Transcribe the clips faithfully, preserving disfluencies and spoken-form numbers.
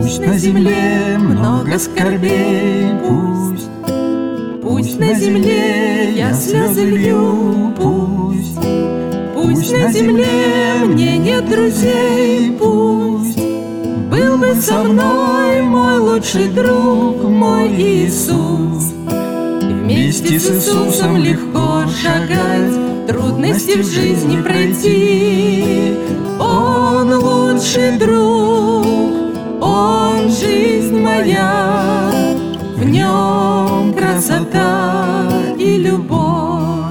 Пусть на земле много скорбей, пусть, пусть на земле я слезы лью, пусть, пусть на земле мне нет друзей, пусть был бы со мной мой лучший друг, мой Иисус. Вместе с Иисусом легко шагать, трудности в жизни пройти. Он лучший друг, Он жизнь моя, в Нем красота и любовь.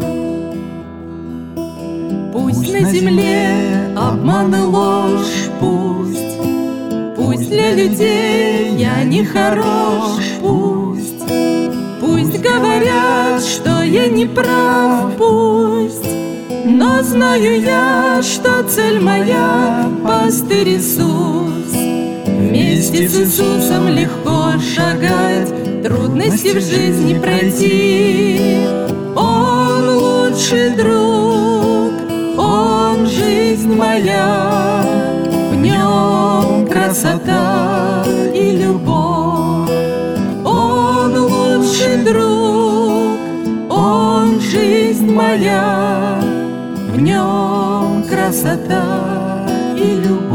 Пусть на земле обман и ложь, пусть, пусть для людей я не хорош, пусть, пусть говорят, что я не прав, пусть, но знаю я, что цель моя — пастырь Иисус. Вместе с Иисусом легко шагать, трудности в жизни пройти. Он лучший друг, Он жизнь моя, в Нем красота и любовь. Он лучший друг, Он жизнь моя, в Нем красота и любовь.